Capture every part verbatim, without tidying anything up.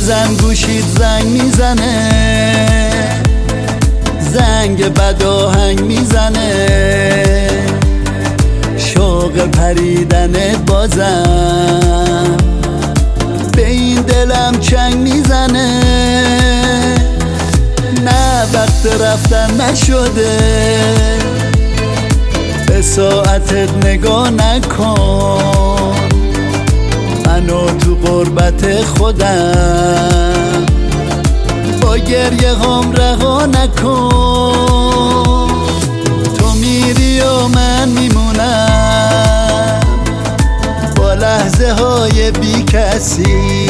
بازم گوشید زنگ میزنه، زنگ بد آهنگ میزنه، شوق پریدن بازم به این دلم چنگ میزنه. نه وقت رفتن نشده، به ساعتت نگاه نکن، منو تو غربت خودم با گریه هم رها نکن. تو میری و من میمونم با لحظه های بی کسی،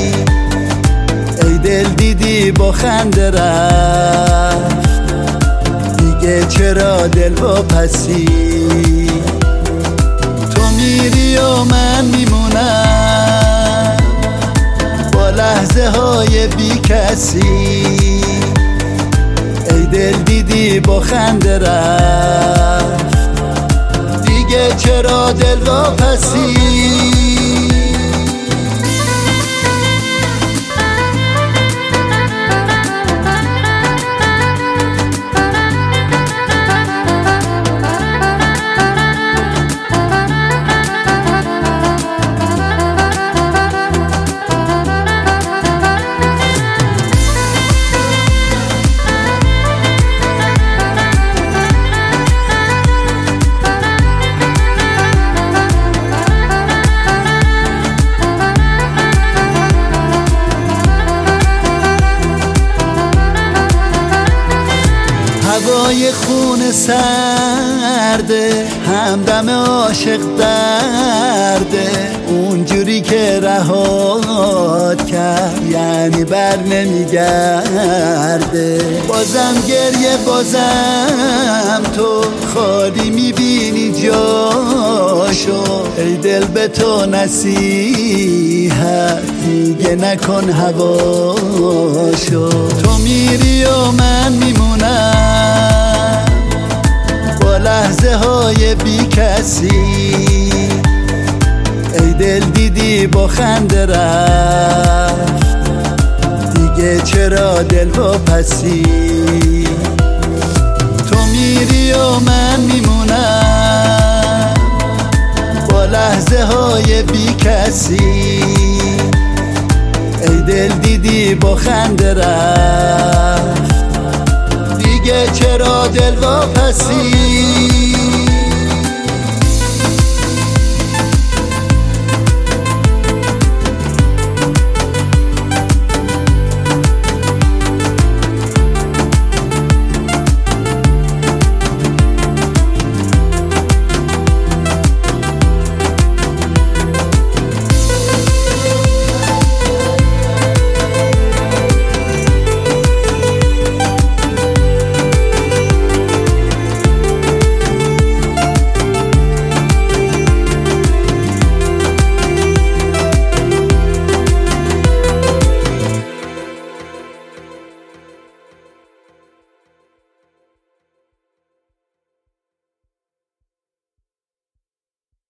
ای دل دیدی با خنده رفت، دیگه چرا دل واپسی؟ تو میری و من میمونم با لحظه های بی کسی، ای دل دیدی با خنده رفت، دیگه چرا دل واپسی؟ هوای خون سرده، همدم عاشق درده، اونجوری که رهات کرد یعنی بر نمیگرده. بازم گریه، بازم تو خالی میبینی جاشو، ای دل به تو نصیحت دیگه نکن هواشو. تو میری و من میمونم با لحظه های بی کسی، ای دل دیدی با خنده رفت، دیگه چرا دل واپسی؟ تو میری و من میمونم با لحظه های بی کسی، ای دل دیدی با خنده رفت، دیگه چرا دل واپسی؟